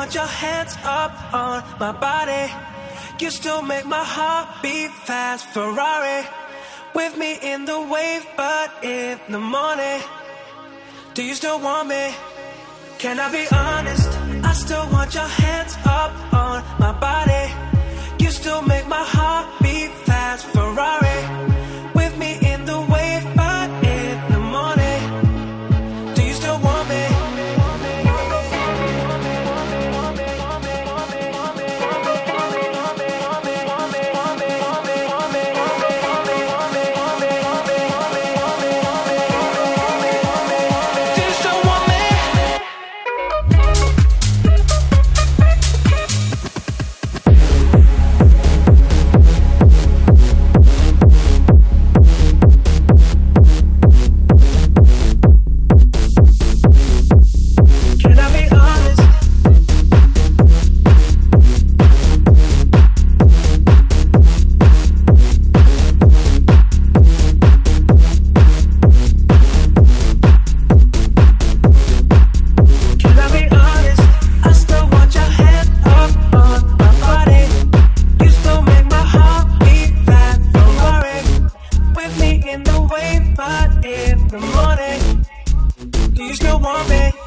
want your hands up on my body. You still make my heart beat fast. Ferrari, with me in the wave, but in the morning. Do you still want me? Can I be honest? I still want your hands up on my body. You still make my heart beat fast. Ferrari, with me in the wave, but in the morning. Do you still want me? In the wave, but in the morning. Do you still want me?